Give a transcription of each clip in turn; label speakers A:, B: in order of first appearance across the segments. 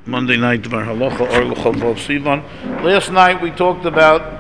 A: Monday night, Dvar Halacha, or L'chol Vav Sivan. Last night we talked about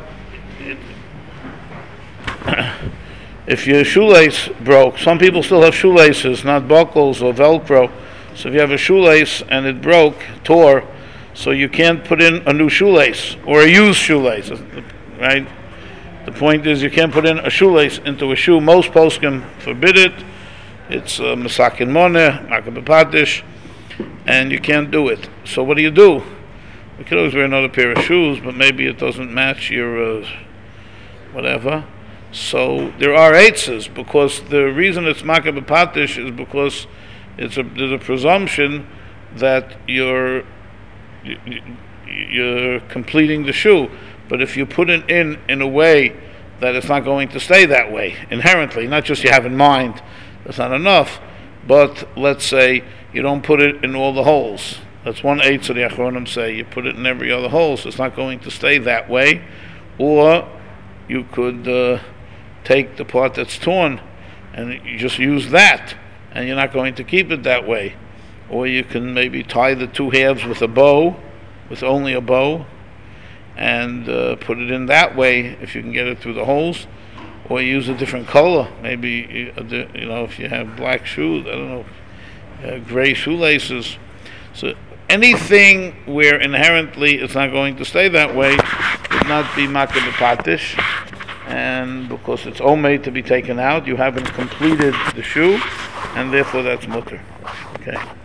A: if your shoelace broke. Some people still have shoelaces, not buckles or Velcro. So if you have a shoelace and it broke, tore, so you can't put in a new shoelace or a used shoelace, right? The point is you can't put in a shoelace into a shoe. Most poskim forbid it. It's Masakin Moneh, Makabapatish, and you can't do it. So what do? You could always wear another pair of shoes, but maybe it doesn't match your whatever. So there are eitzes, because the reason it's Makabapatish is because there's a presumption that you're completing the shoe. But if you put it in a way that it's not going to stay that way inherently, not just you have in mind, that's not enough. But let's say you don't put it in all the holes. That's one eighth of the Achronim say. You put it in every other hole, so it's not going to stay that way. Or you could take the part that's torn and you just use that, and you're not going to keep it that way. Or you can maybe tie the two halves with a bow, with only a bow, and put it in that way if you can get it through the holes. Or use a different color. Maybe if you have black shoes, I don't know, gray shoelaces. So anything where inherently it's not going to stay that way would not be makabapatish, and because it's omei to be taken out, you haven't completed the shoe, and therefore that's mutter. Okay.